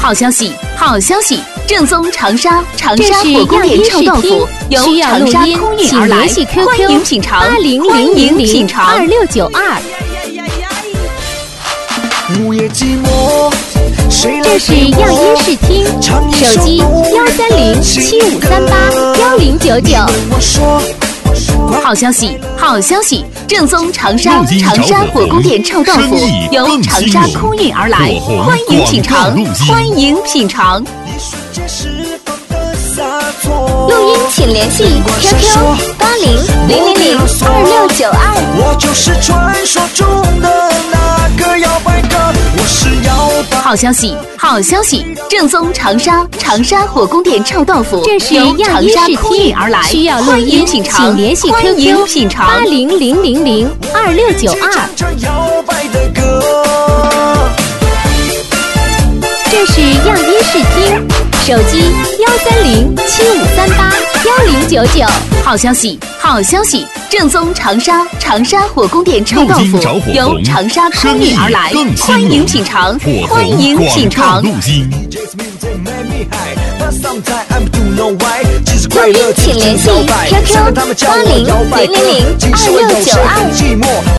好消息，好消息！正宗长沙火锅店臭豆腐由长沙空运而来，欢迎品尝，8000022692。 这是样音视听，手机13075381099。 好消息，好消息！正宗长沙火锅店臭豆腐由长沙空运而来，欢迎品尝，欢迎品尝。 录音请联系 QQ8000022692。 我就是传说中的那个摇摆哥，我是摇摆。 好消息，好消息！正宗长沙火锅店臭豆腐这是由样音视听，需要录音请联系 QQ 8000022692。这是样音视听，手机13075381099。 好消息，好消息！正宗长沙火锅店臭豆腐由长沙空运而来，欢迎品尝，欢迎品尝。 录音请联系 QQ8000022692。